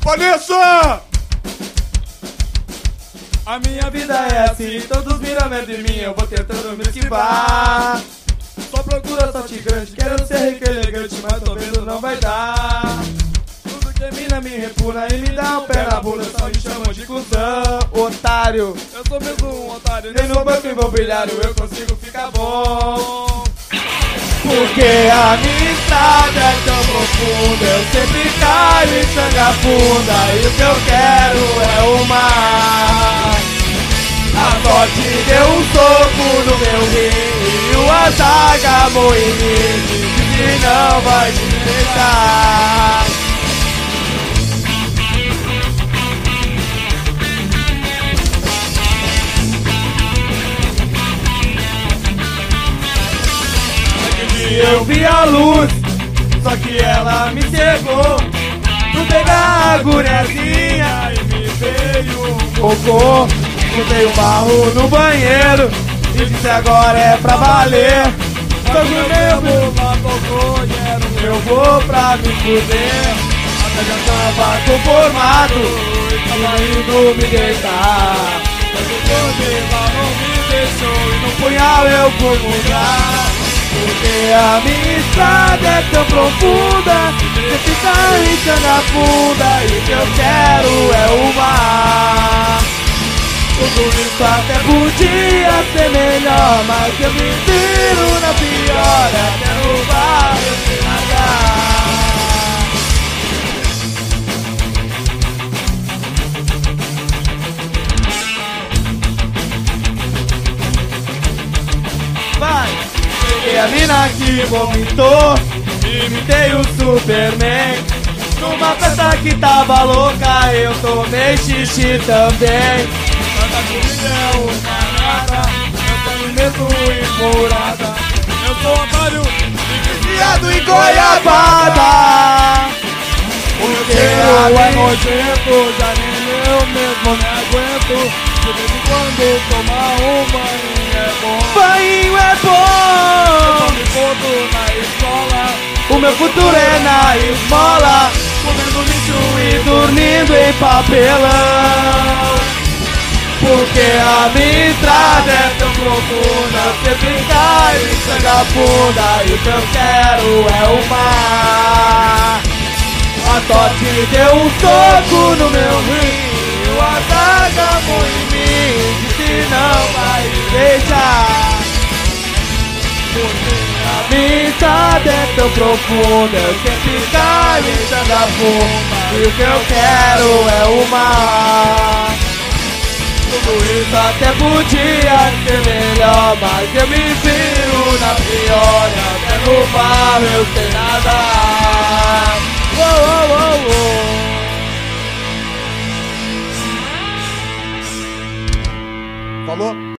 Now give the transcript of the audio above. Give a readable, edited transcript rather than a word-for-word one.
Vanessa! A minha vida é assim, todos miram de mim, eu vou tentando me esquivar. Só procura sorte grande, quero ser rico e elegante, mas tô vendo não vai dar. Tudo que mina me repuna e me dá um pé na bunda, só me chamam de cuzão, otário. Eu sou mesmo um otário, nem no banco imobiliário eu consigo ficar bom. Porque a minha estrada é tão profunda, eu sempre caio em sanga funda, e o que eu quero é o mar. A sorte deu um soco no meu rim, e o azar agarrou em mim, disse que não vai me deixar. Eu vi a luz, só que ela me cegou. Tu pegar a guriazinha e me veio um cocô. Botei o barro no banheiro e disse agora é pra valer. Só que o meu vô tocou e era o meu vô pra me fuder. Até já tava conformado e tava indo me deitar. Mas o vô não me deixou e no punhal eu fui mudar. Porque a minha estrada é tão profunda, você fica arriscando a funda, e o que eu quero é o mar. Tudo isso até podia ser melhor, mas eu me viro na pior, até no bar eu sei nadar. Vai! Peguei a mina que vomitou, imitei o Superman. Numa festa que tava louca, eu tomei xixi também. Cada comida é uma nada, eu tenho medo e mourada. Eu sou otário e viciado em goiabada. Porque eu é nojento, já nem eu mesmo me aguento. De vez em quando tomar um banho é bom. Banho é bom. Eu me fodo na escola, o meu futuro é na esmola. Comendo lixo e dormindo em papelão. Porque a minha estrada é tão profunda, sempre cai em sanga funda, e o que eu quero é o mar. A sorte deu um soco no meu rim, o azar agarrou em mim, disse não vai me deixar. Porque a minha estrada é tão profunda, eu sempre caio em sanga funda, e o que eu quero é o mar. Tudo isso até podia ser melhor, mas eu me viro na pior, até no bar eu sei nadar. Falou?